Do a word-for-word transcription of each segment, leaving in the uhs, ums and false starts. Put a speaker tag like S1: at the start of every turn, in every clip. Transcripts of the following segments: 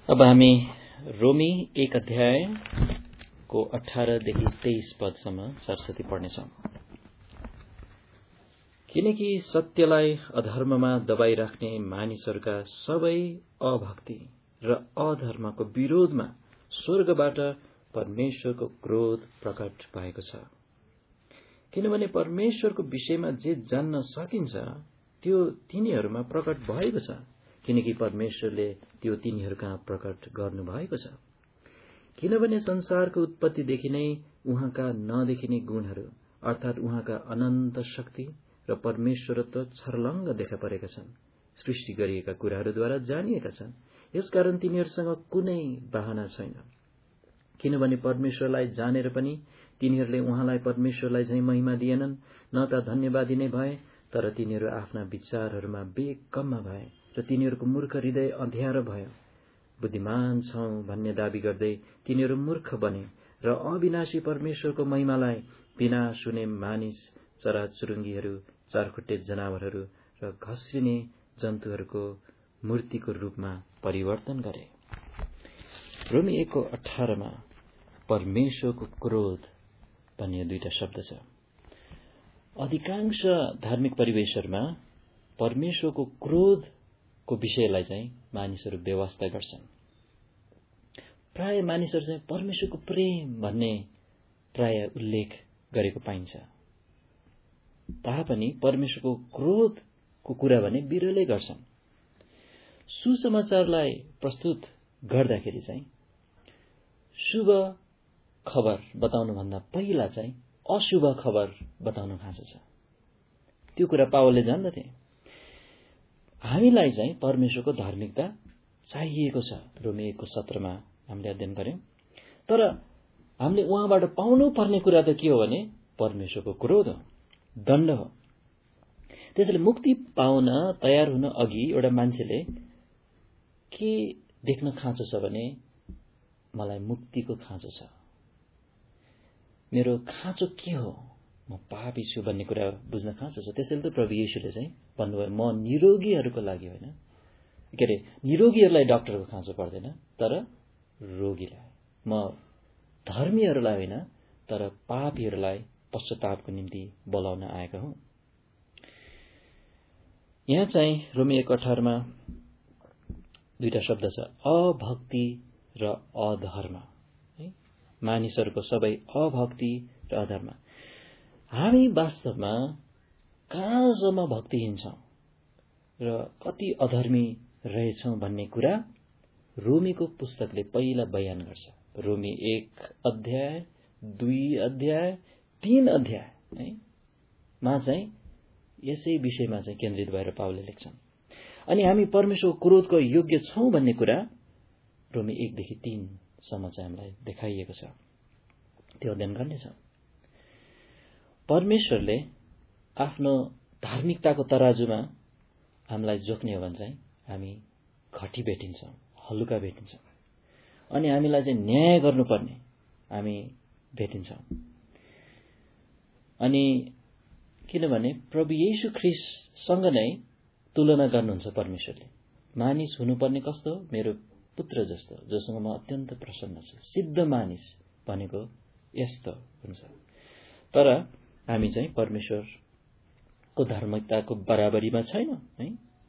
S1: अब हामी रोमी एक अध्यायको अठारदेखि तेइस पदसम्म सरस्वती पढ्नेछौँ। किनकि सत्यलाई अधर्ममा दबाइराख्ने मानिसहरूका सबै अभक्ति र अधर्मको विरोधमा स्वर्गबाट परमेश्वरको क्रोध प्रकट भएको छ। किनभने परमेश्वरको विषयमा जे जान्न सकिन्छ त्यो तिनीहरूमा प्रकट भएको छ, किनकि परमेश्वरले त्यो तिनीहरूकहाँ प्रकट गर्नुभएको छ। किनभने संसारको उत्पत्तिदेखि नै उहाँका नदेखिने गुणहरू अर्थात् उहाँका अनन्त शक्ति र परमेश्वरत्व छर्लङ्ग देखा परेका छन्, सृष्टि गरिएका कुराहरूद्वारा जानिएका छन्। यसकारण तिनीहरूसँग कुनै बहाना छैन। किनभने परमेश्वरलाई जानेर पनि तिनीहरूले उहाँलाई परमेश्वरलाई झैं महिमा दिएनन्, न त धन्यवादी नै भए, तर तिनीहरू आफ्ना विचारहरूमा बेकम्मा भए र तिनीहरूको मूर्ख हृदय अँध्यारो भयो। बुद्धिमान छौं भन्ने दावी गर्दै तिनीहरू मूर्ख बने र अविनाशी परमेश्वरको महिमालाई विनाश हुने मानिस, चराचुरुङ्गीहरू, चारखुट्टे जनावरहरू र घस्रिने जन्तुहरूको मूर्तिको रूपमा परिवर्तन गरे। रोमी एकको अठारमा परमेश्वरको क्रोध भन्ने दुईटा शब्द छ। अधिकांश धार्मिक परिवेशहरूमा परमेश्वरको क्रोधको विषयलाई चाहिँ मानिसहरू व्यवस्था गर्छन्। प्राय मानिसहरू चाहिँ परमेश्वरको प्रेम भन्ने प्राय उल्लेख गरेको पाइन्छ, तापनि परमेश्वरको क्रोधको कुरा भने बिरलै गर्छन्। सुसमाचारलाई प्रस्तुत गर्दाखेरि चाहिँ शुभ खबर बताउनुभन्दा पहिला चाहिँ अशुभ खबर बताउनु खाँचो छ। त्यो कुरा पावलले जान्दथे। हामीलाई चाहिँ परमेश्वरको धार्मिकता चाहिएको छ। रोमी एकको सत्रमा हामीले अध्ययन गर्यौं। तर हामीले उहाँबाट पाउनु पर्ने कुरा त के हो भने परमेश्वरको क्रोध हो, दण्ड हो। त्यसैले मुक्ति पाउन तयार हुन अघि एउटा मान्छेले के देख्न खाँचो छ भने मलाई मुक्तिको खाँचो छ। मेरो खाँचो के हो? म पापी छु भन्ने कुरा बुझ्न खाँचो छ। त्यसैले त प्रभु येशूले चाहिँ भन्नुभयो, म निरोगीहरूको लागि होइन, के अरे निरोगीहरूलाई डाक्टरको खाँचो पर्दैन, तर रोगीलाई, म धर्मीहरूलाई होइन तर पापीहरूलाई पश्चातापको निम्ति बोलाउन आएको हुँ। यहाँ चाहिँ रोमी एक अठारमा दुईटा शब्द छ, अभक्ति र अधर्म। मानिसहरूको सबै अभक्ति र अधर्म। हामी वास्तवमा कहाँसम्म भक्तिहीन छौं र कति अधर्मी रहेछौं भन्ने कुरा रोमीको पुस्तकले पहिला बयान गर्छ। रोमी एक अध्याय, दुई अध्याय, तीन अध्याय है मा चाहिँ यसै विषयमा चाहिँ केन्द्रित भएर पावलले लेख्छन्। अनि हामी परमेश्वरको क्रोधको योग्य छौं भन्ने कुरा रोमी एकदेखि तीनसम्म चाहिँ हामीलाई देखाइएको छ। त्यो अध्ययन गर्नेछ। परमेश्वरले आफ्नो धार्मिकताको तराजुमा हामीलाई जोख्ने हो भने चाहिँ हामी घटी भेटिन्छौं, हलुका भेटिन्छौं। अनि हामीलाई चाहिँ न्याय गर्नुपर्ने हामी भेटिन्छौं। अनि किनभने प्रभु येशू ख्रीष्टसँग नै तुलना गर्नुहुन्छ परमेश्वरले। मानिस हुनुपर्ने कस्तो? मेरो पुत्र जस्तो, जोसँग म अत्यन्त प्रसन्न छु। सिद्ध मानिस भनेको यस्तो हुन्छ। तर हामी चाहिँ परमेश्वरको धार्मिकताको बराबरीमा छैनौं है।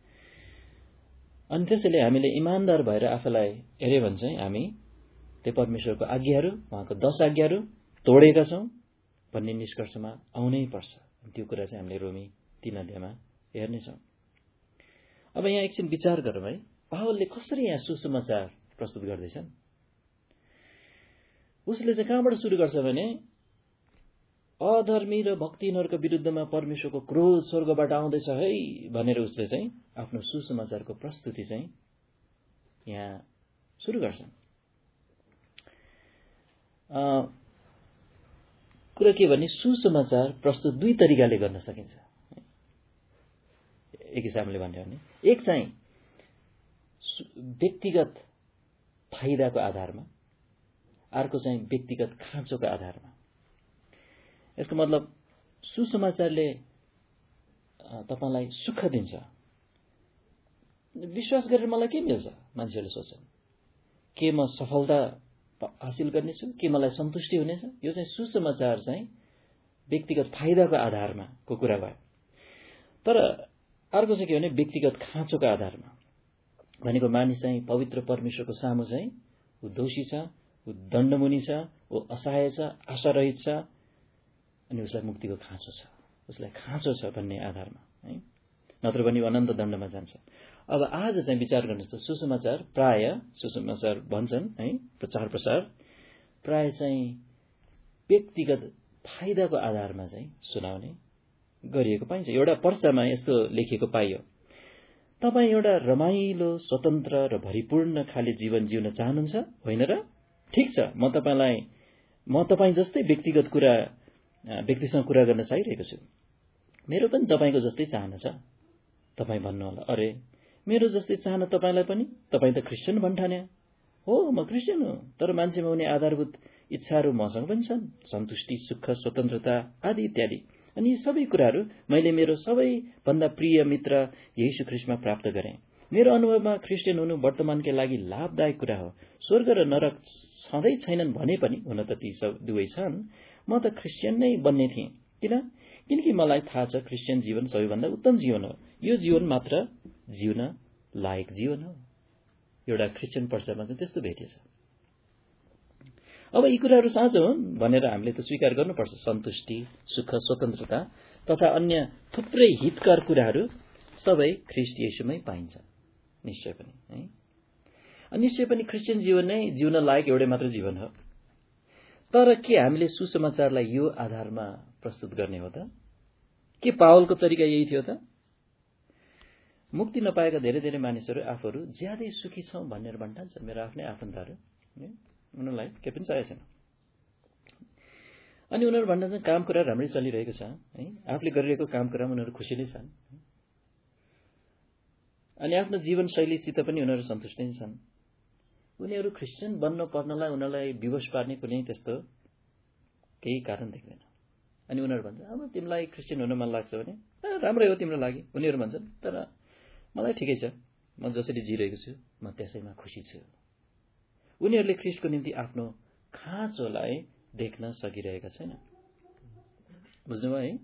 S1: अनि त्यसैले हामीले इमानदार भएर आफूलाई हेर्यो भने चाहिँ हामी त्यो परमेश्वरको आज्ञाहरू, उहाँको दश आज्ञाहरू तोडेका छौं भन्ने निष्कर्षमा आउनै पर्छ। त्यो कुरा चाहिँ हामीले रोमी तीन अध्यायमा हेर्नेछौँ। अब यहाँ एकछिन विचार गरौँ है, पावलले कसरी यहाँ सुसमाचार प्रस्तुत गर्दैछन्। उसले चाहिँ कहाँबाट सुरु गर्छ भने अधर्मी र भक्तिहीनहरूको विरुद्धमा परमेश्वरको क्रोध स्वर्गबाट आउँदैछ है भनेर उसले चाहिँ आफ्नो सुसमाचारको प्रस्तुति चाहिँ यहाँ सुरु गर्छन्। कुरा के भने सुसमाचार प्रस्तुत दुई तरिकाले गर्न सकिन्छ। एक हिसाबले भन्यो भने एक चाहिँ व्यक्तिगत फाइदाको आधारमा, अर्को चाहिँ व्यक्तिगत खाँचोको आधारमा। यसको मतलब सुसमाचारले तपाईलाई सुख दिन्छ। विश्वास गरेर मलाई के मिल्छ मान्छेहरूले सोच्छन्। के म सफलता हासिल गर्नेछु, के मलाई सन्तुष्टि हुनेछ, यो चाहिँ सुसमाचार चाहिँ व्यक्तिगत फाइदाको आधारमा को कुरा भयो। तर अर्को चाहिँ के भने व्यक्तिगत खाँचोको आधारमा भनेको मानिस चाहिँ पवित्र परमेश्वरको सामु चाहिँ ऊ दोषी छ, ऊ दण्डमुनि छ, ऊ असहाय छ, आशारहित छ, अनि उसलाई मुक्तिको खाँचो छ, उसलाई खाँचो छ भन्ने आधारमा है, नत्र भने अनन्त दण्डमा जान्छ। अब आज चाहिँ विचार गर्नुहोस् त, सुसमाचार प्राय सुसमाचार भन्छन् है, प्रचार प्रसार प्राय चाहिँ व्यक्तिगत फाइदाको आधारमा चाहिँ सुनाउने गरिएको पाइन्छ। एउटा पर्चामा यस्तो लेखिएको पाइयो, तपाईँ एउटा रमाइलो, स्वतन्त्र र भरिपूर्ण खाले जीवन जिउन चाहनुहुन्छ होइन र? ठिक छ, म तपाईँलाई म तपाईँ जस्तै व्यक्तिगत कुरा व्यक्तिसँग कुरा गर्न चाहिरहेको छु। मेरो पनि तपाईँको जस्तै चाहना छ। तपाईँ भन्नुहोला, अरे मेरो जस्तै चाहना तपाईँलाई पनि? तपाईँ त क्रिस्चियन भन्ठान्या। हो, म क्रिस्चियन हो, तर मान्छेमा हुने आधारभूत इच्छाहरू मसँग पनि छन्, सन्तुष्टि, सुख, स्वतन्त्रता आदि इत्यादि। अनि यी सबै कुराहरू मैले मेरो सबैभन्दा प्रिय मित्र येशू ख्रीष्टमा प्राप्त गरेँ। मेरो अनुभवमा क्रिस्चियन हुनु वर्तमानका लागि लाभदायक कुरा हो। स्वर्ग र नरक छँदै छैनन् भने पनि, हुन त ती सब दुवै छन्, म त क्रिस्चियन नै बन्ने थिएँ। किन? किनकि मलाई थाहा छ क्रिस्चियन जीवन सबैभन्दा उत्तम जीवन हो। यो जीवन मात्र जिउन लायक जीवन हो। एउटा क्रिस्चियन पर्चामा चाहिँ त्यस्तो भेटिएछ। अब यी कुराहरू साँचो हुन् भनेर हामीले त स्वीकार गर्नुपर्छ। सन्तुष्टि, सुख, स्वतन्त्रता तथा अन्य थुप्रै हितकर कुराहरू सबै ख्रीष्ट येशूमै पाइन्छ। निश्चय पनि है, निश्चय पनि क्रिस्चियन जीवन नै जिउन लायक एउटै मात्र जीवन हो। तर के हामीले सुसमाचारलाई यो आधारमा प्रस्तुत गर्ने हो त? के पावलको तरिका यही थियो त? मुक्ति नपाएका धेरै धेरै मानिसहरू आफूहरू ज्यादै सुखी छौं भनेर भन्ठान्छन्। मेरो आफ्नै आफन्तहरू, उनीहरूलाई के पनि चाहिएको छैन। अनि उनीहरू भन्ठान्छन् काम कुरा राम्रै चलिरहेको छ है, आफूले गरिरहेको काम कुरामा उनीहरू खुसी नै छन्, अनि आफ्नो जीवनशैलीसित पनि उनीहरू सन्तुष्ट नै छन्। उनीहरू क्रिस्चियन बन्न पर्नलाई उनीहरूलाई विवश पार्ने कुनै त्यस्तो केही कारण देख्दैन। अनि उनीहरू भन्छ, अब तिमीलाई क्रिस्चियन हुन मन लाग्छ भने राम्रै हो तिम्रो लागि। उनीहरू भन्छन्, तर मलाई ठिकै छ, म जसरी जिरहेको छु म त्यसैमा खुसी छु। उनीहरूले ख्रीष्टको निम्ति आफ्नो खाँचोलाई देख्न सकिरहेका छैन। बुझ्नुभयो है?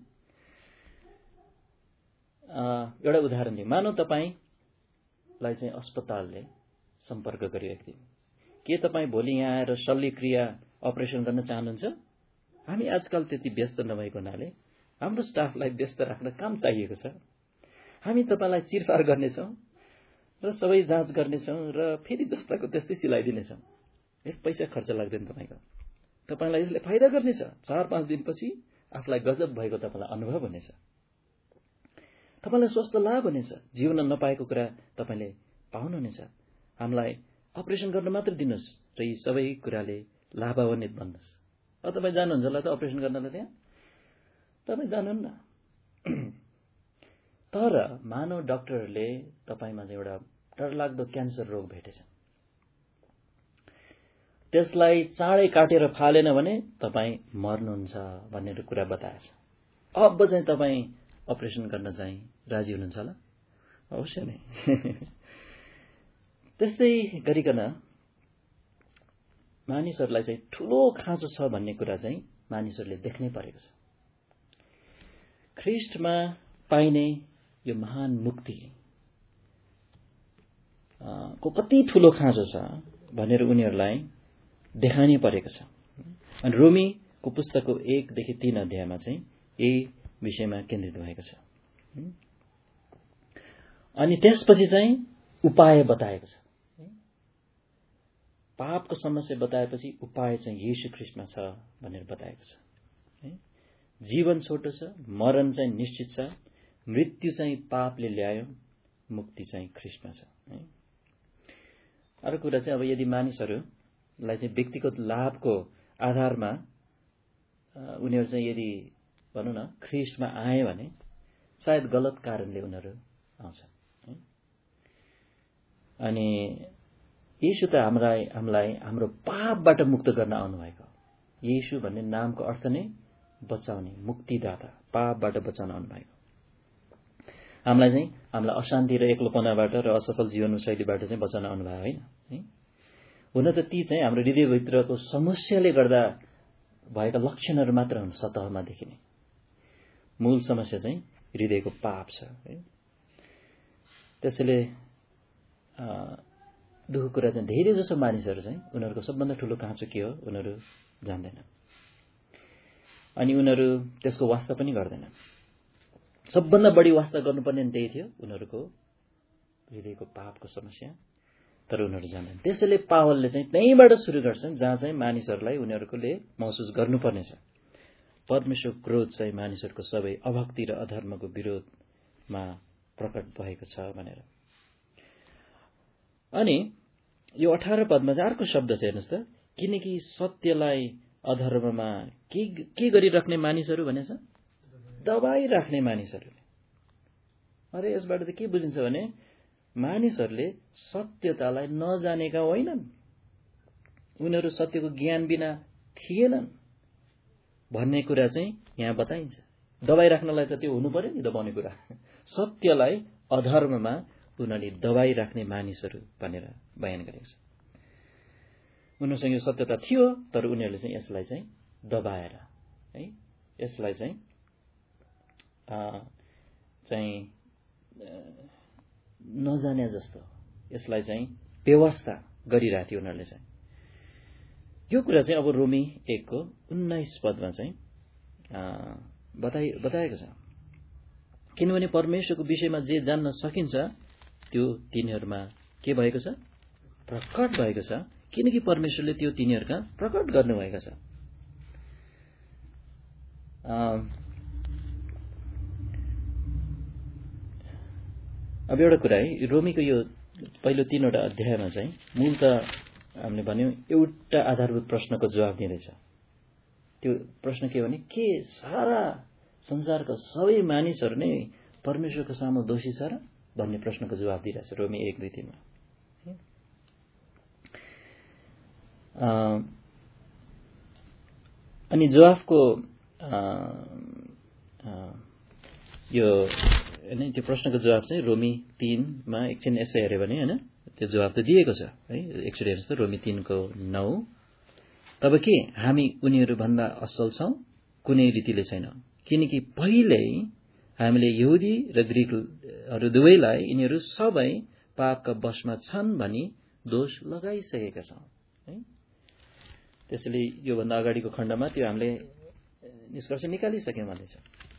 S1: एउटा उदाहरण दिउँ। मानौ तपाईलाई चाहिँ अस्पतालले सम्पर्क गर्यो एक दिन, के तपाईँ भोलि यहाँ आएर शल्यक्रिया अपरेसन गर्न चाहनुहुन्छ? हामी आजकल त्यति व्यस्त नभएको हुनाले हाम्रो स्टाफलाई व्यस्त राख्न काम चाहिएको छ। हामी तपाईँलाई चिरफार गर्नेछौँ र सबै जाँच गर्नेछौँ र फेरि जस्ताको त्यस्तै सिलाइदिनेछौँ। एक पैसा खर्च लाग्दैन तपाईँको। तपाईँलाई यसले फाइदा गर्नेछ। चार पाँच दिनपछि आफूलाई गजब भएको तपाईँलाई अनुभव हुनेछ, तपाईँलाई स्वस्थ लाभ हुनेछ, जीवन नपाएको कुरा तपाईँले पाउनुहुनेछ। हामीलाई अपरेसन गर्न मात्र दिनुहोस् र यी सबै कुराले लाभान्वित बन्नुहोस्। अब तपाईँ जानुहुन्छ होला त अपरेसन गर्नलाई त्यहाँ? तपाईँ जानुहुन्न। तर मानव डाक्टरहरूले तपाईँमा चाहिँ एउटा डरलाग्दो क्यान्सर रोग भेटेछ, त्यसलाई चाँडै काटेर फालेन भने तपाईँ मर्नुहुन्छ भन्ने कुरा बताएछ। अब चाहिँ तपाईँ अपरेसन गर्न चाहिँ राजी हुनुहुन्छ होला? अवश्य नै। त्यस्तै गरिकन मानिसहरूलाई चाहिँ ठूलो खाँचो छ भन्ने कुरा चाहिँ मानिसहरूले देख्नै परेको छ। ख्रीष्टमा पाइने यो महान मुक्ति को कति ठूलो खाँचो छ भनेर उनीहरूलाई देखाउनै परेको छ। अनि रोमीको पुस्तकको एकदेखि तीन अध्यायमा चाहिँ यही विषयमा केन्द्रित भएको छ। अनि त्यसपछि चाहिँ उपाय बताएको छ। पापको समस्या बताएपछि उपाय चाहिँ येशू ख्रीष्टमा छ भनेर बताएको छ। जीवन छोटो छ, मरण चाहिँ निश्चित छ, मृत्यु चाहिँ पापले ल्यायो, मुक्ति चाहिँ ख्रीष्टमा छ। अर्को कुरा चाहिँ अब यदि मानिसहरूलाई चाहिँ व्यक्तिगत लाभको आधारमा उनीहरू चाहिँ यदि भनौँ न ख्रीष्टमा आए भने सायद गलत कारणले उनीहरू आउँछन्। अनि येशू त हामीलाई हामीलाई हाम्रो पापबाट मुक्त गर्न आउनुभएको। येशू भन्ने नामको अर्थ नै बचाउने, मुक्तिदाता, पापबाट बचाउन आउनुभएको। हामीलाई चाहिँ हामीलाई अशान्ति र एक्लोपनाबाट र असफल जीवन शैलीबाट चाहिँ बचाउन आउनुभएको होइन। हुन त ती चाहिँ हाम्रो हृदयभित्रको समस्याले गर्दा भएका लक्षणहरू मात्र हुन् सतहमा देखिने। मूल समस्या चाहिँ हृदयको पाप छ है। त्यसैले दुःख कुरा चाहिँ धेरै जसो मानिसहरू चाहिँ उनीहरूको सबभन्दा ठुलो काँचो के हो उनीहरू जान्दैन, अनि उनीहरू त्यसको वास्ता पनि गर्दैन। सबभन्दा बढी वास्ता गर्नुपर्ने त्यही थियो, उनीहरूको हृदयको पापको समस्या, तर उनीहरू जान्दैन। त्यसैले पावलले चाहिँ त्यहीँबाट सुरु गर्छन् जहाँ चाहिँ मानिसहरूलाई उनीहरूकोले महसुस गर्नुपर्नेछ परमेश्वर क्रोध चाहिँ मानिसहरूको सबै अभक्ति र अधर्मको विरोधमा प्रकट भएको छ भनेर। अनि यो अठार पदमा चाहिँ अर्को शब्द छ हेर्नुहोस् त, किनकि सत्यलाई अधर्ममा के के गरिराख्ने मानिसहरू भनेछ, दबाई राख्ने मानिसहरूले। अरे यसबाट त के बुझिन्छ भने मानिसहरूले सत्यतालाई नजानेका होइनन्, उनीहरू सत्यको ज्ञान बिना थिएनन् भन्ने कुरा चाहिँ यहाँ बताइन्छ। दबाई राख्नलाई त त्यो हुनु पर्यो नि दबाउने कुरा। सत्यलाई अधर्ममा उनीहरूले दबाई राख्ने मानिसहरू भनेर बयान गरेको छ। उनीहरूसँग यो सत्यता थियो, तर उनीहरूले चाहिँ यसलाई चाहिँ दबाएर है, यसलाई चाहिँ चाहिँ नजाने जस्तो यसलाई चाहिँ व्यवस्था गरिरहेको थियो उनीहरूले चाहिँ। यो कुरा चाहिँ अब रोमी एक को उन्नाइस पदमा चाहिँ बताइ बताएको छ। किनभने परमेश्वरको विषयमा जे जान्न सकिन्छ त्यो तिनीहरूमा के भएको छ, प्रकट भएको छ, किनकि परमेश्वरले त्यो तिनीहरूका प्रकट गर्नुभएको छ। अब एउटा कुरा है, रोमीको यो पहिलो तीनवटा अध्यायमा चाहिँ मूल त हामीले भन्यौं एउटा आधारभूत प्रश्नको जवाब दिँदैछ। त्यो प्रश्न के हो भने के सारा संसारका सबै मानिसहरू नै परमेश्वरको सामु दोषी छ र भन्ने प्रश्नको जवाब दिइरहेछ रोमी एक दुई तीनमा। अनि जवाफको यो हैन, त्यो प्रश्नको जवाब चाहिँ रोमी तीनमा एकछिन यसो हेऱ्यो भने हैन, त्यो जवाब त दिएको छ है। एकचोटि हेर्नुहोस् त रोमी तीन को नौ, तब के हामी उनीहरू भन्दा असल छौं? कुनै रीतिले छैन, किनकि पहिल्यै हामीले यहुदी र ग्रीकहरू दुवैलाई यिनीहरू सबै पापका वशमा छन् भनी दोष लगाइसकेका छौं है। त्यसैले योभन्दा अगाडिको खण्डमा त्यो हामीले निष्कर्ष निकालिसक्यौं भन्दैछ।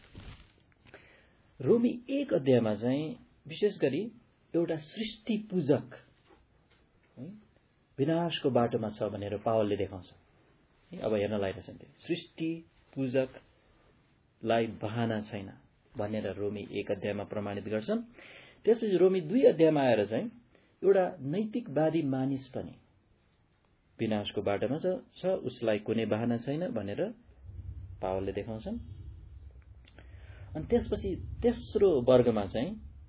S1: रोमी एक अध्यायमा चाहिँ विशेष गरी एउटा सृष्टि पूजक विनाशको बाटोमा छ भनेर पावलले देखाउँछ। अब हेर्न लागिरहेछ त्यो सृष्टि पूजकलाई बहाना छैन भनेर रोमी एक अध्यायमा प्रमाणित गर्छन्। त्यसपछि रोमी दुई अध्यायमा आएर चाहिँ एउटा नैतिकवादी मानिस पनि विनाशको बाटोमा छ, उसलाई कुनै बहाना छैन भनेर पावलले देखाउँछन्। अनि त्यसपछि तेस्रो वर्गमा चाहिँ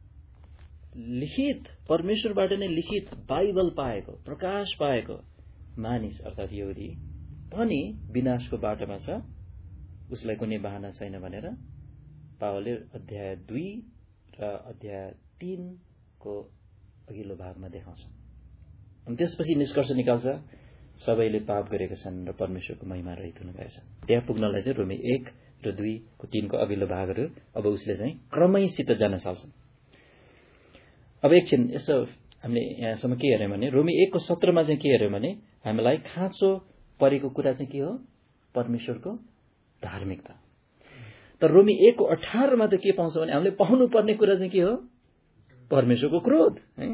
S1: लिखित परमेश्वरबाट नै लिखित बाइबल पाएको, प्रकाश पाएको मानिस अर्थात् यहुदी पनि विनाशको बाटोमा छ, उसलाई कुनै बहाना छैन भनेर पावलले अध्याय दुई र अध्याय तीन को अघिल्लो भागमा देखाउँछ। अनि त्यसपछि निष्कर्ष निकाल्छ सबैले पाप गरेका छन् र परमेश्वरको महिमा रहित हुनुभएको छ। त्यहाँ पुग्नलाई चाहिँ रोमी एक र दुई को तीन को अघिल्लो भागहरू अब उसले चाहिँ क्रमैसित जान थाल्छन्। अब एकछिन यसो हामीले यहाँसम्म के हेर्यौं भने रोमी एक को सत्रमा चाहिँ के हेर्यौं भने हामीलाई खाँचो परेको कुरा चाहिँ के हो, परमेश्वरको धार्मिकता। तर रोमी एक को अठारमा त के पाउँछ भने हामीले पाउनु पर्ने कुरा चाहिँ के हो, परमेश्वरको क्रोध है।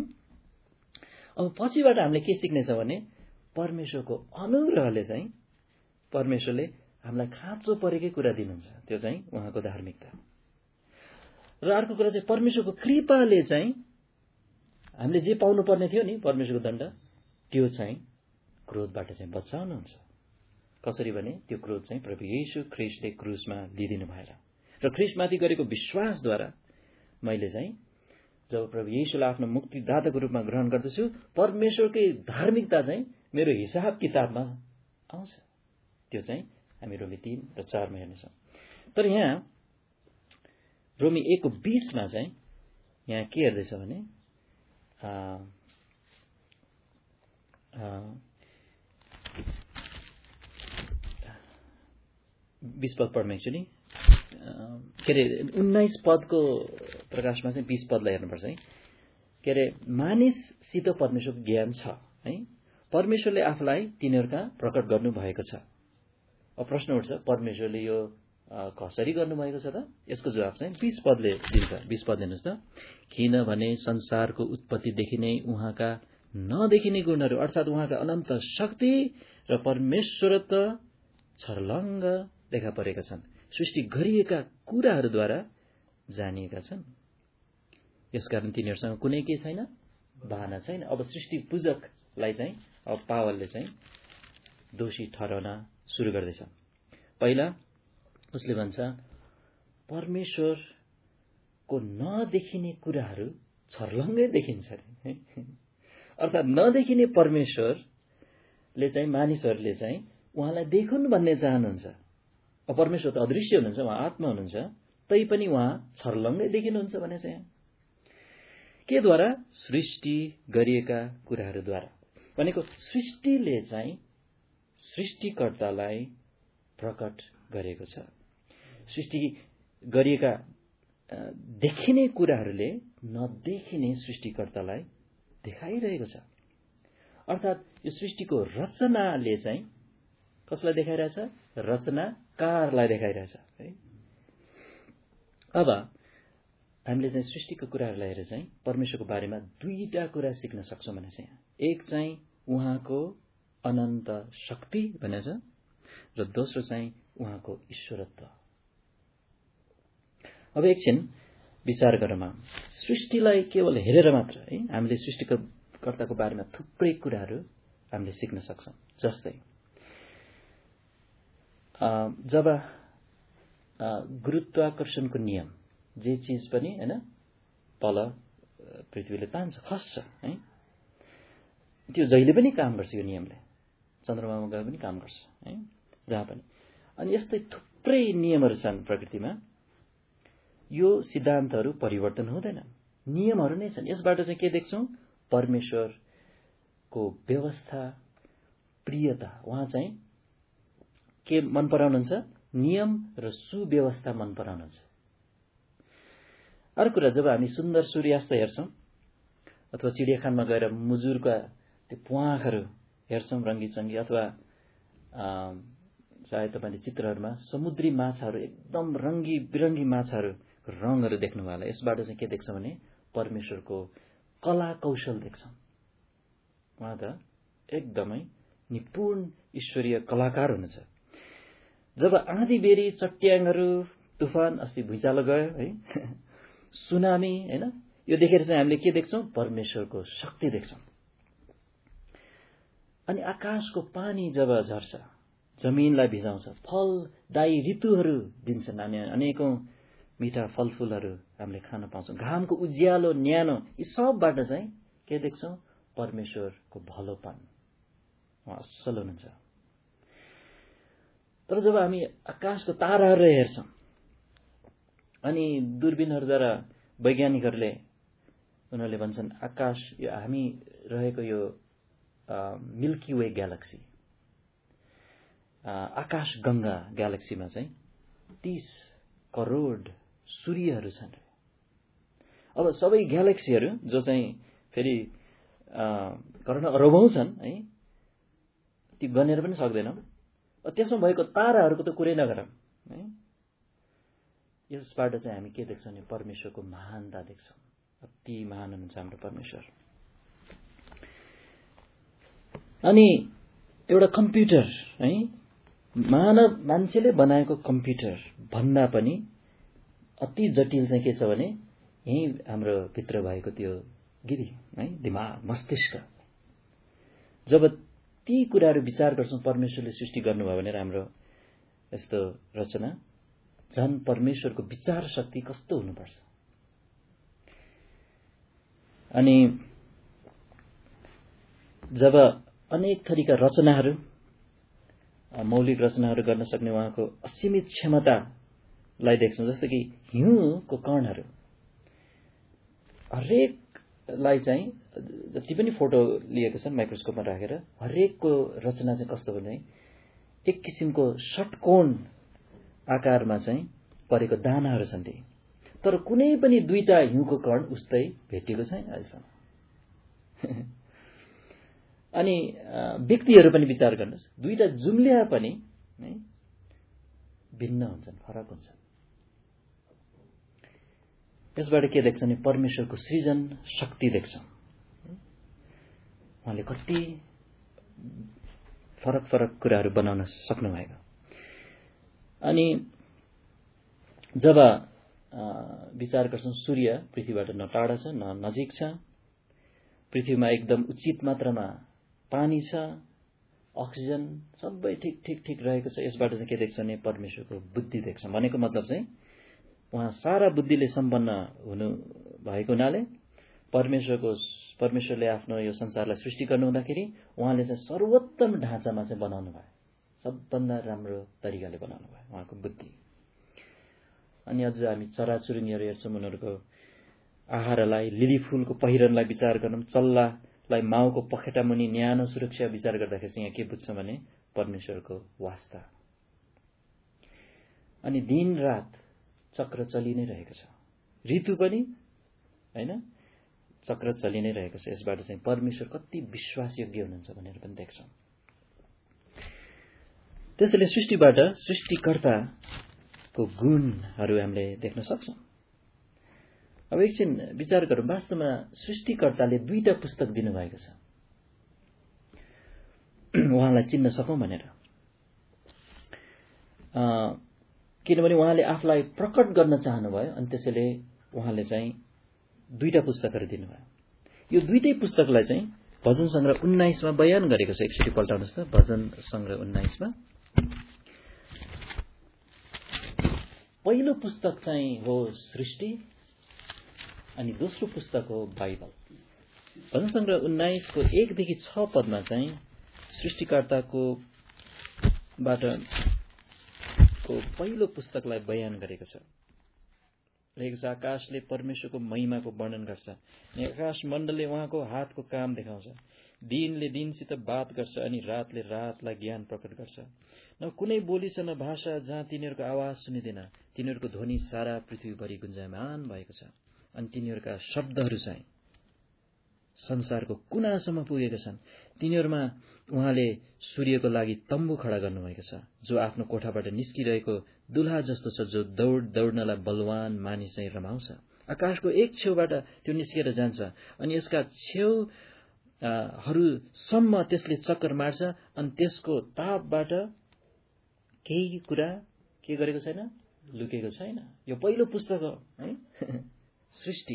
S1: अब पछिबाट हामीले के सिक्नेछ भने परमेश्वरको अनुग्रहले चाहिँ परमेश्वरले हामीलाई खाँचो परेकै कुरा दिनुहुन्छ, त्यो चाहिँ उहाँको धार्मिकता। र अर्को कुरा चाहिँ परमेश्वरको कृपाले चाहिँ हामीले जे पाउनु पर्ने थियो नि परमेश्वरको दण्ड, त्यो चाहिँ क्रोधबाट चाहिँ बचाउनुहुन्छ। कसरी भने त्यो क्रोध चाहिँ प्रभु येशू ख्रीष्टले क्रुसमा लिदिनु भएर र ख्रीष्टमाथि गरेको विश्वासद्वारा मैले चाहिँ जब प्रभु येशूलाई आफ्नो मुक्तिदाताको रूपमा ग्रहण गर्दछु, परमेश्वरकै धार्मिकता चाहिँ मेरो हिसाब किताबमा आउँछ। त्यो चाहिँ हामी रोमी तीन र चारमा हेर्नेछौँ। तर यहाँ रोमी एक को बीसमा चाहिँ यहाँ के हेर्दैछ भने बीस पद पढ्नु एकचोटि के अरे उन्नाइस पदको प्रकाशमा चाहिँ बीस पदलाई हेर्नुपर्छ है। के अरे मानिससित परमेश्वरको ज्ञान छ है, परमेश्वरले आफूलाई तिनीहरूका प्रकट गर्नु भएको छ। अब प्रश्न उठ्छ परमेश्वरले यो कसरी गर्नुभएको छ त? यसको जवाब चाहिँ बीस पदले दिन्छ। बीस पद हेर्नुहोस् त। किनभने संसारको उत्पत्तिदेखि नै उहाँका नदेखिने गुणहरू अर्थात् उहाँका अनन्त शक्ति र परमेश्वरत्व छर्लङ्ग देखा परेका छन्, सृष्टि गरिएका कुराहरूद्वारा जानिएका छन्। यसकारण तिनीहरूसँग कुनै के छैन, बाहना छैन। अब सृष्टि पूजकलाई चाहिँ अब पावलले चाहिँ दोषी ठहराउन सुरु गर्दैछ। पहिला उसले भन्छ परमेश्वरको नदेखिने कुराहरू छर्लङ्गै देखिन्छ। अर्थात् नदेखिने परमेश्वरले चाहिँ मानिसहरूले चाहिँ उहाँलाई देखुन् भन्ने चाहनुहुन्छ। अब परमेश्वर त अदृश्य हुनुहुन्छ, उहाँ आत्मा हुनुहुन्छ, तैपनि उहाँ छर्लङ्गै देखिनुहुन्छ भने चाहिँ केद्वारा? सृष्टि गरिएका कुराहरूद्वारा। भनेको सृष्टिले चाहिँ सृष्टिकर्तालाई प्रकट गरेको छ। सृष्टि गरिएका देखिने कुराहरूले नदेखिने सृष्टिकर्तालाई देखाइरहेको छ। अर्थात् यो सृष्टिको रचनाले चाहिँ कसलाई देखाइरहेछ? रचनाकारलाई देखाइरहेछ है। अब हामीले चाहिँ सृष्टिको कुराहरूलाई हेरेर चाहिँ परमेश्वरको बारेमा दुईटा कुरा सिक्न सक्छौँ भने चाहिँ एक चाहिँ उहाँको अनन्त शक्ति भनेछ र दोस्रो चाहिँ उहाँको ईश्वरत्व। अब एकछिन विचार गरौँ। सृष्टिलाई केवल हेरेर मात्र है हामीले सृष्टिको कर्ताको बारेमा थुप्रै कुराहरू हामीले सिक्न सक्छौँ। जस्तै जब गुरुत्वाकर्षणको नियम जे चिज पनि हैन तल पृथ्वीले तान्छ खस्छ है, त्यो जहिले पनि काम गर्छ। यो नियमले चन्द्रमामा गए पनि काम गर्छ है, जहाँ पनि। अनि यस्तै थुप्रै नियमहरू छन् प्रकृतिमा। यो सिद्धान्तहरू परिवर्तन हुँदैन, नियमहरू नै छन्। यसबाट चाहिँ के देख्छौँ? परमेश्वरको व्यवस्था, प्रियता। उहाँ चाहिँ के मन पराउनुहुन्छ? नियम र सुव्यवस्था मन पराउनुहुन्छ। अर्को कुरा, जब हामी सुन्दर सूर्यास्त हेर्छौँ अथवा चिडियाखानामा गएर मुजुरका त्यो प्वाखहरू हेर्छौँ रङ्गी-चङ्गी, अथवा सायद तपाईँले चित्रहरूमा समुद्री माछाहरू एकदम रङ्गी बिरङ्गी माछाहरू रङहरू देख्नुभयो होला। यसबाट चाहिँ के देख्छौँ भने परमेश्वरको कला कौशल देख्छौँ। उहाँ त एकदमै निपुण ईश्वरीय कलाकार हुनुहुन्छ। जब आँधी बेरी, चट्याङहरू, तुफान, अस्ति भुइँचालो गयो है, सुनामी हैन, यो देखेर चाहिँ हामीले के देख्छौँ? परमेश्वरको शक्ति देख्छौँ। अनि आकाशको पानी जब झर्छ, जमिनलाई भिजाउँछ, फलदायी ऋतुहरू दिन्छन्, हामी अनेकौं मिठा फलफूलहरू हामीले खान पाउँछौँ। घामको उज्यालो, न्यानो, यी सबबाट चाहिँ के देख्छौँ? परमेश्वरको भलोपन। उहाँ असल हुनुहुन्छ। तर जब हामी आकाशको ताराहरू हेर्छौँ अनि दूरबीनहरूद्वारा वैज्ञानिकहरूले उनीहरूले भन्छन् आकाश, यो हामी रहेको यो Milky Way galaxy, Akash Ganga ग्यालेक्सीमा चाहिँ तीस करोड सूर्यहरू छन्। अब सबै ग्यालेक्सीहरू जो चाहिँ फेरि करोड अरबौं छन् है, ती गनेर पनि सक्दैनौँ। त्यसमा भएको ताराहरूको त कुरै नगरौँ है। यसबाट चाहिँ हामी के देख्छौँ भने परमेश्वरको महानता देख्छौँ। अति महान हुनुहुन्छ हाम्रो परमेश्वर। अनि एउटा कम्प्युटर है, मानव मान्छेले बनाएको कम्प्युटर भन्दा पनि अति जटिल चाहिँ के छ भने यही हाम्रो भित्र भएको त्यो गिरी है, दिमाग, मस्तिष्क। जब ती कुराहरू विचार गर्छौँ परमेश्वरले सृष्टि गर्नुभयो भनेर हाम्रो यस्तो रचना, झन् परमेश्वरको विचार शक्ति कस्तो हुनुपर्छ। अनि जब अनेक थरीका रचनाहरू, मौलिक रचनाहरू गर्न सक्ने उहाँको असीमित क्षमतालाई देख्छौँ। जस्तो कि हिउँको कणहरू, हरेकलाई चाहिँ जति पनि फोटो लिएको छन् माइक्रोस्कोपमा राखेर, हरेकको रचना चाहिँ कस्तो भने एक किसिमको षटकोण आकारमा चाहिँ परेको दानाहरू छन् ती। तर कुनै पनि दुईटा हिउँको कण उस्तै भेटिएको छैन अहिलेसम्म। अनि व्यक्तिहरू पनि विचार गर्नुहोस्, दुईटा जुम्लिया पनि भिन्न हुन्छन्, फरक हुन्छन्। यसबाट के देख्छ भने परमेश्वरको सृजन शक्ति देख्छ। उहाँले कति फरक फरक कुराहरू बनाउन सक्नु भएको। अनि जब विचार गर्छौं सूर्य पृथ्वीबाट न टाढा छ न नजिक छ, पृथ्वीमा एकदम उचित मात्रामा पानी छ, अक्सिजन सबै ठिक ठिक ठिक रहेको छ। यसबाट चाहिँ के देख्छ भने परमेश्वरको बुद्धि देख्छ। भनेको मतलब चाहिँ उहाँ सारा बुद्धिले सम्पन्न हुनु भएको हुनाले परमेश्वरको परमेश्वरले आफ्नो यो संसारलाई सृष्टि गर्नु हुँदाखेरि उहाँले चाहिँ सर्वोत्तम ढाँचामा चाहिँ बनाउनु भयो, सबभन्दा राम्रो तरिकाले बनाउनु भयो उहाँको बुद्धि। अनि अझ हामी चराचुरुङ्गीहरू हेर्छौँ, उनीहरूको आहारलाई, लिली फूलको पहिरनलाई विचार गर्छौँ, चल्लालाई माउको पखेटा मुनि न्यानो सुरक्षा विचार गर्दाखेरि चाहिँ यहाँ के बुझ्छौँ भने परमेश्वरको वास्ता। अनि दिन रात चक्र चलि नै रहेको छ, ऋतु पनि हैन चक्र चलि नै रहेको छ। यसबाट चाहिँ परमेश्वर कति विश्वासयोग्य हुनुहुन्छ भनेर पनि देख्छौँ। त्यसैले सृष्टिबाट सृष्टिकर्ताको गुणहरू हामीले देख्न सक्छौँ। अब एकछिन विचार गरौँ, वास्तवमा सृष्टिकर्ताले दुईटा पुस्तक दिनुभएको छ उहाँलाई चिन्न सकौँ भनेर। किनभने उहाँले आफूलाई प्रकट गर्न चाहनुभयो, अनि त्यसैले उहाँले चाहिँ दुईटा पुस्तकहरू दिनुभयो। यो दुईटै पुस्तकलाई चाहिँ भजन संग्रह उन्नाइसमा बयान गरेको छ। एकचोटि पल्टाउनुहोस् त, भजन संग्रह उन्नाइसमा पहिलो पुस्तक चाहिँ हो सृष्टि अनि दोस्रो पुस्तक हो बाइबल। भजन संग्रह उन्नाइसको एकदेखि छ पदमा चाहिँ सृष्टिकर्ताको बाट को पहिलो पुस्तकलाई बयान गरेको छ। रहेको छ आकाशले परमेश्वरको महिमाको वर्णन गर्छ, अनि आकाश मण्डलले उहाँको हातको काम देखाउँछ। दिनले दिनसित बात गर्छ अनि रातले रातलाई ज्ञान प्रकट गर्छ। न कुनै बोली छ न भाषा जहाँ तिनीहरूको आवाज सुनिँदैन। तिनीहरूको ध्वनि सारा पृथ्वीभरि गुन्जायमान भएको छ, अनि तिनीहरूका शब्दहरू चाहिँ संसारको कुनासम्म पुगेका छन्। तिनीहरूमा उहाँले सूर्यको लागि तम्बु खडा गर्नुभएको छ, जो आफ्नो कोठाबाट निस्किरहेको दुल्हा जस्तो छ, जो दौड दौड्नलाई बलवान मानिस चाहिँ रमाउँछ। आकाशको एक छेउबाट त्यो निस्केर जान्छ अनि यसका छेउहरूसम्म त्यसले चक्कर मार्छ, अनि त्यसको तापबाट केही कुरा के गरेको छैन, लुकेको छैन। यो पहिलो पुस्तक हो है सृष्टि।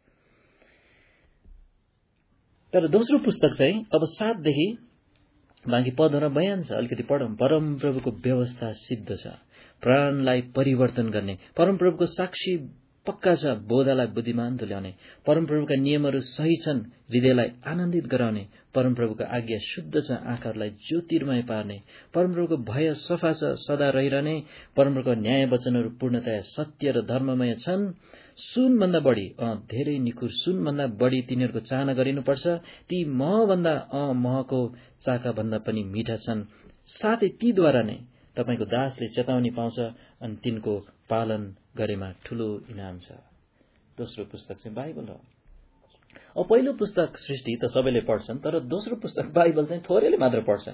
S1: तर दोस्रो पुस्तक चाहिँ अब सातदेखि बाँकी पदहरूमा बयान छ, अलिकति पढौँ। परमप्रभुको व्यवस्था सिद्ध छ, प्राणलाई परिवर्तन गर्ने। परमप्रभुको साक्षी पक्का छ, बोधालाई बुद्धिमान तुल्याउने। परमप्रभुका नियमहरू सही छन्, हृदयलाई आनन्दित गराउने। परमप्रभुको आज्ञा शुद्ध छ, आँखाहरूलाई ज्योतिर्मय पार्ने। परमप्रभुको भय सफा छ, सदा रहिरहने। परमप्रभुको न्याय वचनहरू पूर्णतया सत्य र धर्ममय छन्। सुनभन्दा बढी अँ धेरै निखुर सुनभन्दा बढी तिनीहरूको चाहना गरिनुपर्छ। ती महभन्दा अँ महको चाका भन्दा पनि मिठा छन्। साथै तीद्वारा नै तपाईको दासले चेतावनी पाउँछ, अनि तिनको पालन गरेमा ठूलो इनाम छ। दोस्रो पुस्तक चाहिँ बाइबल हो। अब पहिलो पुस्तक सृष्टि त सबैले पढ्छन्, तर दोस्रो पुस्तक बाइबल चाहिँ थोरैले मात्र पढ्छन्।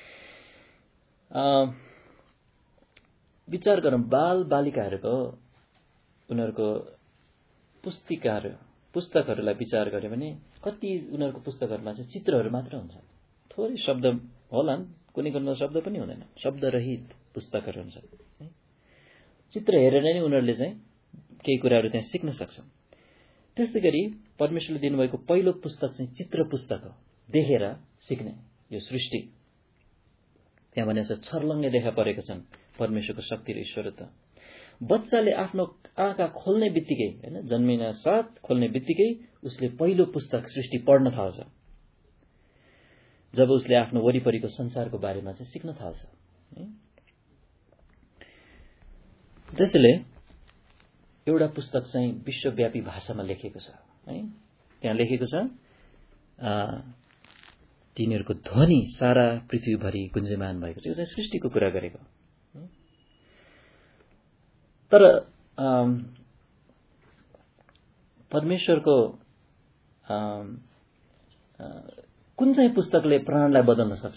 S1: विचार गरौँ, बाल बालिकाहरूको उनीहरूको पुस्तिकाहरू पुस्तकहरूलाई विचार गऱ्यो भने कति उनीहरूको पुस्तकहरूमा चाहिँ चित्रहरू मात्र हुन्छ, थोरै शब्द होलान्, कुनै कुनै शब्द पनि हुँदैन, शब्दरहित पुस्तकहरू हुन्छ। चित्र हेरेर नै उनीहरूले चाहिँ केही कुराहरू त्यहाँ सिक्न सक्छन्। त्यस्तै गरी परमेश्वरले दिनुभएको पहिलो पुस्तक चाहिँ चित्र पुस्तक हो, देखेर सिक्ने यो सृष्टि। त्यहाँ भनेको छ छर्लङ्गै देखा परेका छन् परमेश्वरको शक्ति र ईश्वरत्व। बच्चाले आफ्नो आँखा खोल्ने बित्तिकै हैन जन्मिन साथ खोल्ने बित्तिकै उसले पहिलो पुस्तक सृष्टि पढ्न थाल्छ, जब उसले आफ्नो वरिपरिको संसारको बारेमा चाहिँ सिक्न थाल्छ। त्यसैले एउटा पुस्तक चाहिँ विश्वव्यापी भाषामा लेखिएको छ है। त्यहाँ लेखेको छ तिनीहरूको ध्वनि सारा पृथ्वीभरि गुन्जमान भएको छ। यो चाहिँ सृष्टिको कुरा गरेको। तर परमेश्वरको कुन चाहिँ पुस्तकले प्राणलाई बदल्न सक्छ?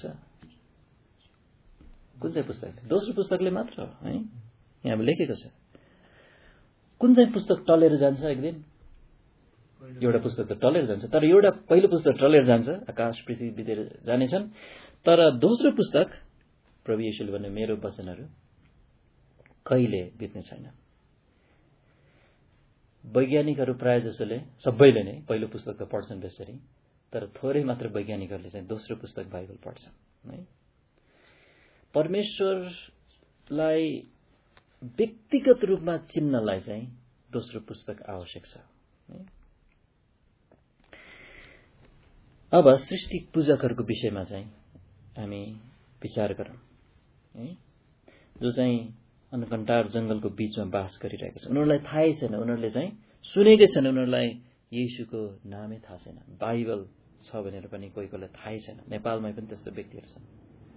S1: कुन चाहिँ पुस्तकले? दोस्रो पुस्तकले मात्र हो है, यहाँ लेखेको छ। कुन चाहिँ पुस्तक टलेर जान्छ एक दिन? एउटा पुस्तक त टलेर जान्छ, तर एउटा पहिलो पुस्तक टलेर जान्छ, आकाश पृथ्वी बितेर जानेछन्, तर दोस्रो पुस्तक प्रभु येशूले भन्ने मेरो वचनहरू कहिले बित्ने छैन। वैज्ञानिकहरू प्राय जसोले सबैले नै पहिलो पुस्तक त पढ्छन् बेसरी, तर थोरै मात्र वैज्ञानिकहरूले चाहिँ दोस्रो पुस्तक बाइबल पढ्छन् है। परमेश्वरलाई व्यक्तिगत रूपमा चिन्नलाई चाहिँ दोस्रो पुस्तक आवश्यक छ। अब सृष्टि पूजकहरूको विषयमा चाहिँ हामी विचार गरौँ है, जो चाहिँ अनकन्टार जंगलको बीचमा बास गरिरहेको छ। उनीहरूलाई थाहै छैन, उनीहरूले चाहिँ सुनेकै छैन, उनीहरूलाई येशूको नामै थाहा छैन, बाइबल छ भनेर पनि कोही कोहीलाई थाहै छैन। नेपालमै पनि त्यस्तो व्यक्तिहरू छन्।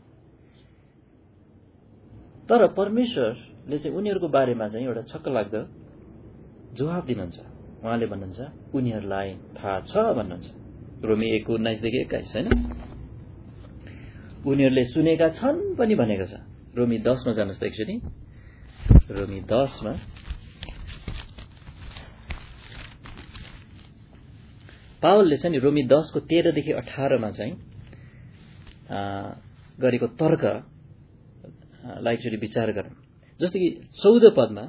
S1: तर परमेश्वरले चाहिँ उनीहरूको बारेमा चाहिँ एउटा छक्क लाग्दो जवाब दिनुहुन्छ। उहाँले भन्नुहुन्छ उनीहरूलाई थाहा छ भन्नुहुन्छ। रोमी एक उन्नाइसदेखि एक्काइस होइन, उनीहरूले सुनेका छन् पनि भनेको छ। रोमी दसमा जानुहोस् त एकचोटि। रोमी दसमा पावलले चाहिँ नि रोमी दसको तेह्रदेखि अठारमा चाहिँ गरेको तर्कलाई एकचोटि विचार गरौँ। जस्तो कि चौध पदमा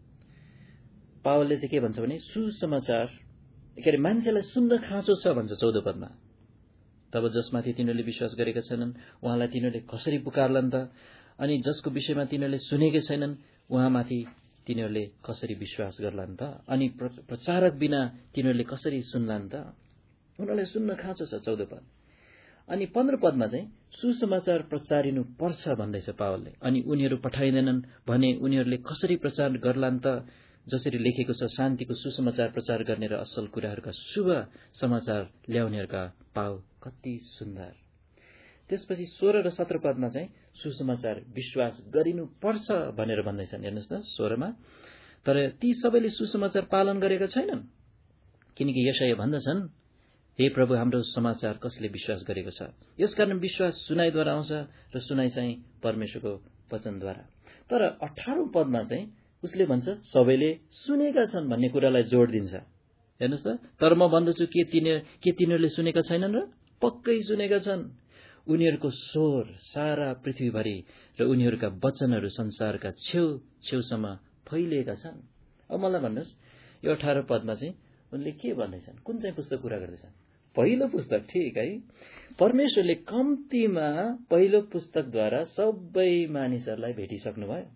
S1: पावलले चाहिँ के भन्छ भने सुसमाचार के अरे मान्छेलाई सुन्न खाँचो छ भन्छ चौध पदमा। तब जसमाथि तिनीहरूले विश्वास गरेका छैनन् उहाँलाई तिनीहरूले कसरी पुकारलान् त? अनि जसको विषयमा तिनीहरूले सुनेकै छैनन् उहाँमाथि तिनीहरूले कसरी विश्वास गर्लान् त? अनि प्रचारक बिना तिनीहरूले कसरी सुन्लान् त? उनीहरूलाई सुन्न खाँचो छ चौध पद। अनि पन्ध्र पदमा चाहिँ सुसमाचार प्रचारिनु पर्छ भन्दैछ पावलले। अनि उनीहरू पठाइँदैनन् भने उनीहरूले कसरी प्रचार गर्लान् त? जसरी लेखेको छ शान्तिको सुसमाचार प्रचार गर्ने र असल कुराहरूका शुभ समाचार ल्याउनेहरूका पाउ कति सुन्दर। त्यसपछि सोह्र र सत्र पदमा चाहिँ सुसमाचार विश्वास गरिनु पर्छ भनेर भन्दैछन्। हेर्नुहोस् त सोह्रमा, तर ती सबैले सुसमाचार पालन गरेका छैनन्, किनकि यशाया भन्दछन् हे प्रभु हाम्रो समाचार कसले विश्वास गरेको छ? यसकारण विश्वास सुनाइद्वारा आउँछ र सुनाइ चाहिँ परमेश्वरको वचनद्वारा। तर अठारौं पदमा चाहिँ उसले भन्छ सबैले सुनेका छन् भन्ने कुरालाई जोड दिन्छ। हेर्नुहोस् त, तर म भन्दछु के तिनीहरू के तिनीहरूले सुनेका छैनन् र? पक्कै सुनेका छन्। उनीहरूको स्वर सारा पृथ्वीभरि र उनीहरूका वचनहरू संसारका छेउ छेउसम्म फैलिएका छन्। अब मलाई भन्नुहोस् यो अठार पदमा चाहिँ उनले के भन्दैछन्? कुन चाहिँ पुस्तक कुरा गर्दैछन्? पहिलो पुस्तक, ठिक है। परमेश्वरले कम्तीमा पहिलो पुस्तकद्वारा सबै मानिसहरूलाई भेटिसक्नुभयो।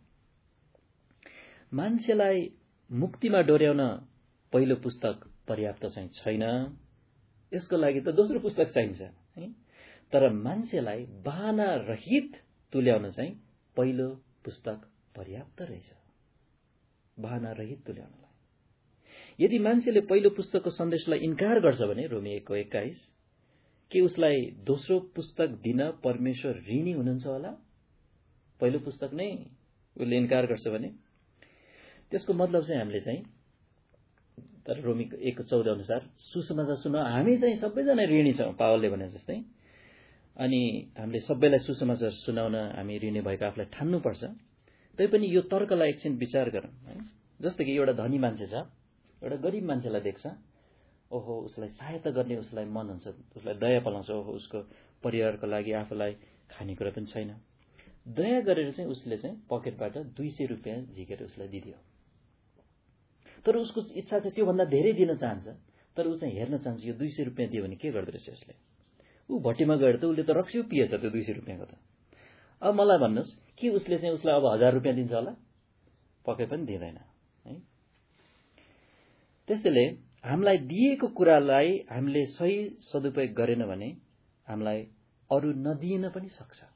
S1: मान्छेलाई मुक्तिमा डोर्याउन पहिलो पुस्तक पर्याप्त चाहिँ छैन, यसको लागि त दोस्रो पुस्तक चाहिन्छ है। तर मान्छेलाई बहाना रहित तुल्याउन चाहिँ पहिलो पुस्तक पर्याप्त रहेछ, बहाना रहित तुल्याउनलाई। यदि मान्छेले पहिलो पुस्तकको सन्देशलाई इन्कार गर्छ भने रोमी एकको एक्काइस, के उसलाई दोस्रो पुस्तक दिन परमेश्वर ऋणी हुनुहुन्छ होला? पहिलो पुस्तक नै उसले इन्कार गर्छ भने त्यसको मतलब चाहिँ हामीले चाहिँ तर रोमी एकको चौध अनुसार सुसमाचार सुन्न हामी चाहिँ सबैजना ऋणी छौँ पावलले भने जस्तै। अनि हामीले सबैलाई सुसमाचार सुनाउन हामी ऋणी भएको आफूलाई ठान्नुपर्छ। तैपनि यो तर्कलाई एकछिन विचार गरौँ है। जस्तो कि एउटा धनी मान्छे छ, एउटा गरिब मान्छेलाई देख्छ, ओहो उसलाई सहायता गर्ने उसलाई मन हुन्छ, उसलाई दया पलाउँछ, ओहो उसको परिवारको लागि आफूलाई खानेकुरा पनि छैन। दया गरेर चाहिँ उसले चाहिँ पकेटबाट दुई सय रुपियाँ झिकेर उसलाई दिदियो। तर उसको इच्छा चाहिँ त्योभन्दा धेरै दिन चाहन्छ, तर ऊ चाहिँ हेर्न चाहन्छ यो दुई सय रुपियाँ दियो भने के गर्दो रहेछ यसले। ऊ भट्टीमा गएर त उसले त रक्सियो पिएछ त्यो दुई सय रुपियाँको त। अब मलाई भन्नुहोस् के उसले चाहिँ उसलाई अब हजार रुपियाँ दिन्छ होला? पक्कै पनि दिँदैन है। त्यसैले हामीलाई दिएको कुरालाई हामीले सही सदुपयोग गरेन भने हामीलाई अरू नदिइन पनि सक्छ।